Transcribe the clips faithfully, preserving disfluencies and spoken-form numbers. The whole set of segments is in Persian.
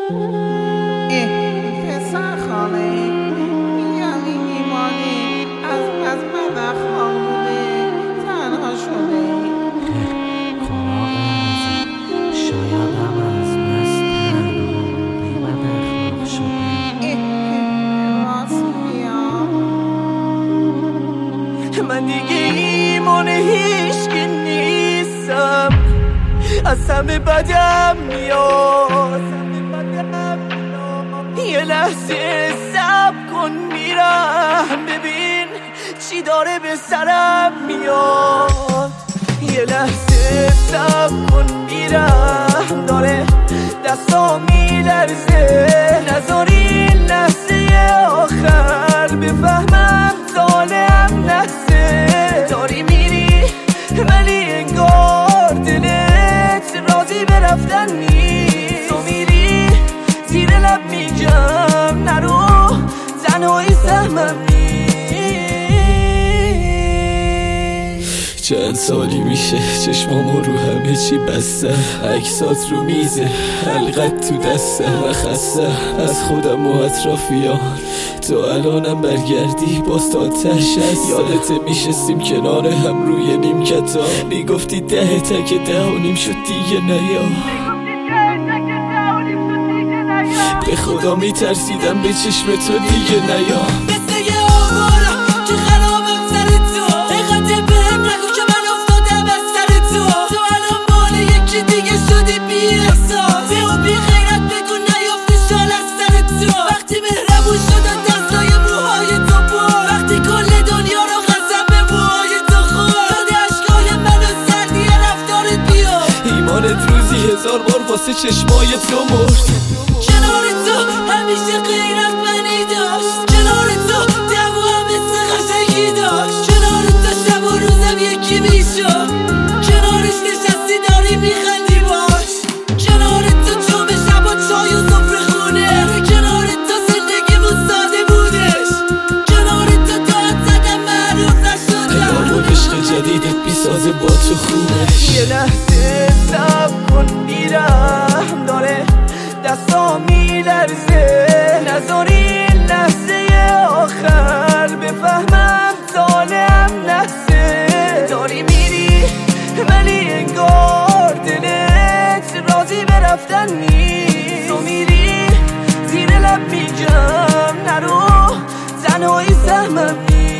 پسر خاله یعنی ایمانی از از بدخواه بوده تنها شده. کلاغ عزیز شاید هم از بس تنها بوده و بداخلاق شده. راست بیا من دیگه ایمان هیچکی نیستم، از همه بدم میاد. یه لحظه صبر کن میرم ببین چی داره به سرم میاد. یه لحظه صبر کن میرم داره دستا میلرزه. نذاری لحظه آخر بفهمم طالعم نحسه. داری میری ولی انگار دلت راضی به رفتن نیست. تو میری زیر لب میگم نرو تنهایی سهمم نیست. چند سالی میشه چشمامو رو همه چی بسته، عکسات رو میزه حلقت تو دسته و خسته از خودم و اطرافیان. تو الانم برگردی باز تا تش هست. یادت میشستیم کنار هم روی نیمکتا، میگفتی ده تک ده و نیم شد دیگه نیا. به خدا میترسیدم به چشم تو دیگه نیا. مثل یه آوارا که خرابم سر تو، اقاطه بهم نگو که من افتادم از سر تو. تو الان مال یکی دیگه شدی بی احساس، به او بی غیرت بگو نیافتی شال از سر تو. وقتی مهربون شدن دستای موهای تو بود، وقتی کل دنیا رو قسم به موهای تو خورد. داده عشقای منو سردی رفتارت بیاد. ایمانت روزی هزار بار واسه چشمای تو مرد. کنار تو همیشه غیرت منی داشت، کنار تو دو هم مثل قشنگی داشت. کنار تو شب و روزم یکی میشد، کنارش نشستی داری میخندی باش. کنار تو چوب شب و چای و سفره خونه، کنار تو زندگیمون ساده بودش. کنار تو تا زدم معروف نشدم. اما عشق جدیدت بیسازه با تو خوبش. یه لحظه صبر کن میرم داره دستا میلرزه. نذاری لحظه آخر بفهمم طالعم نحسه. داری میری ولی انگار دلت راضی به رفتن نیست. تو میری زیر لب میگم نرو تنهایی سهمم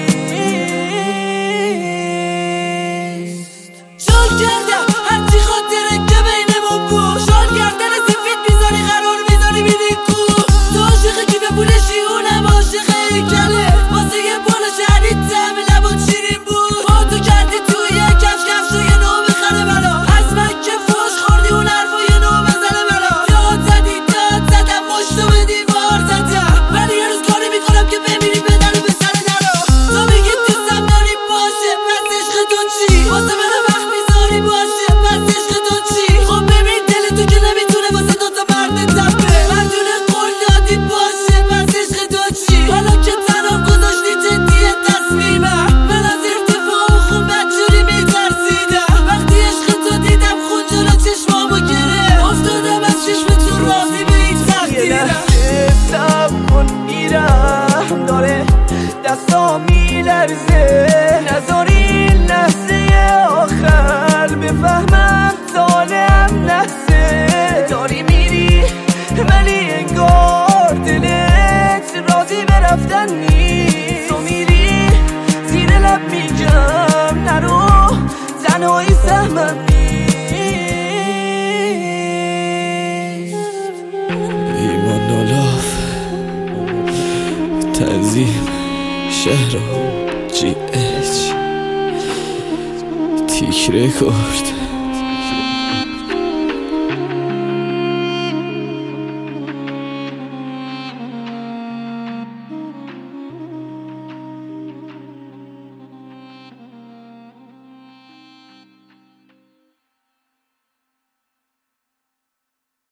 نیست. شال کردم هرچی خاطره که بینمون بود، شال کردن سفید میذاری قرار میذاری میری تو. تو عاشق کیف پولشی اونم عاشق هیکله، واسه یه بالا شهری طعم لبات شیرین بود. با تو کردی توی کفش کفش و یه نو بخره برا، از من که فوش خوردی اون حرفا یه نو بزنه برا. داد زدی داد زدم مشتو به دیوار زدم، ولی یه روز کاری میکنم که بمیری بدن و به سر درا. تو میگی دوستم داری باشه پس عشق تو چی؟ واسه من وقت میذاری باشه پس عشق تو چی؟ خب ببین دل تو که نمیتونه واسه دوتا مرد تپه، مردونه قول دادی باشه پس عشق تو چی؟ حالا که تنها گذاشتی جدیه تصمیمم، من از ارتفاع خون بدجوری میترسیدم. وقتی عشق تو دیدم خون جلو چشمامو گره، افتادم از چشم تو راضی به این تقدیرم. یه لحظه صبر کن میرم داره دستا میلرزه. نذاری لحظه آخر بفهمم طالعم نحسه. داری میری ولی انگار دلت راضی به رفتن نیست. تو میری زیر لب میگم نرو تنهایی سهمم نیست. ایمان نولاف تنظیم شهرام جی اچ تیک رکورد.